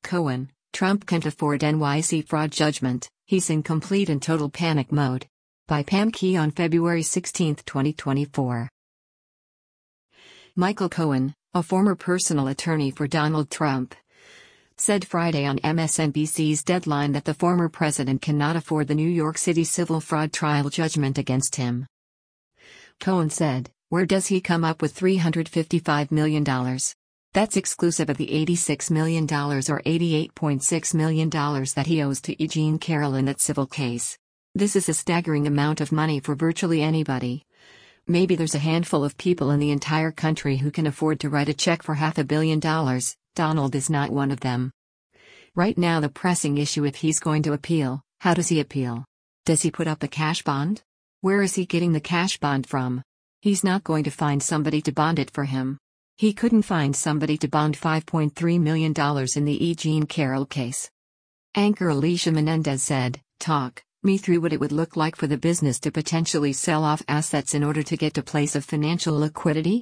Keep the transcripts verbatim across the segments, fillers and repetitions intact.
Cohen, Trump can't afford N Y C fraud judgment, he's in complete and total panic mode. By Pam Key on February sixteenth, twenty twenty-four. Michael Cohen, a former personal attorney for Donald Trump, said Friday on M S N B C's Deadline that the former president cannot afford the New York City civil fraud trial judgment against him. Cohen said, "Where does he come up with three hundred fifty-five million dollars? That's exclusive of the eighty-six million dollars or eighty-eight point six million dollars that he owes to E. Jean Carroll in that civil case. This is a staggering amount of money for virtually anybody. Maybe there's a handful of people in the entire country who can afford to write a check for half a billion dollars. Donald is not one of them." Right now the pressing issue, if he's going to appeal, how does he appeal? Does he put up a cash bond? Where is he getting the cash bond from? He's not going to find somebody to bond it for him. He couldn't find somebody to bond five point three million dollars in the E. Jean Carroll case. Anchor Alicia Menendez said, "Talk me through what it would look like for the business to potentially sell off assets in order to get to a place of financial liquidity?"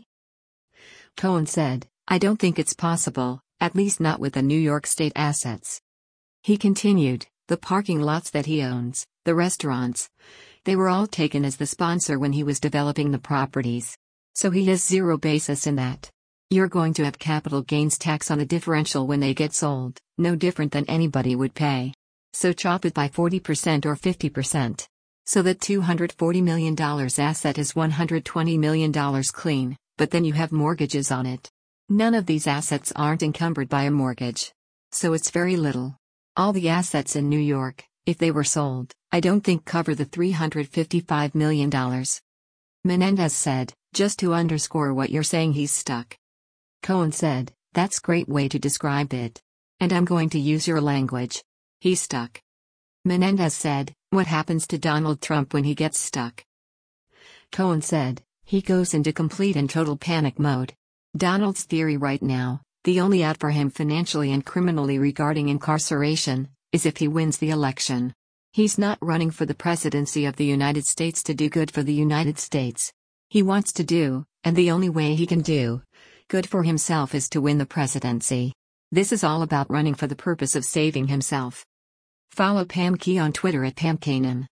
Cohen said, "I don't think it's possible, at least not with the New York State assets." He continued, "The parking lots that he owns, the restaurants, they were all taken as the sponsor when he was developing the properties. So he has zero basis in that. You're going to have capital gains tax on the differential when they get sold, no different than anybody would pay. So chop it by forty percent or fifty percent. So that two hundred forty million dollars asset is one hundred twenty million dollars clean, but then you have mortgages on it. None of these assets aren't encumbered by a mortgage. So it's very little. All the assets in New York, if they were sold, I don't think cover the three hundred fifty-five million dollars. Menendez said, "Just to underscore what you're saying, he's stuck." Cohen said, "That's a great way to describe it. And I'm going to use your language. He's stuck." Menendez said, "What happens to Donald Trump when he gets stuck?" Cohen said, "He goes into complete and total panic mode. Donald's theory right now, the only out for him financially and criminally regarding incarceration, is if he wins the election. He's not running for the presidency of the United States to do good for the United States. He wants to do, and the only way he can do, good for himself is to win the presidency. This is all about running for the purpose of saving himself." Follow Pam Key on Twitter at Pam Kanan.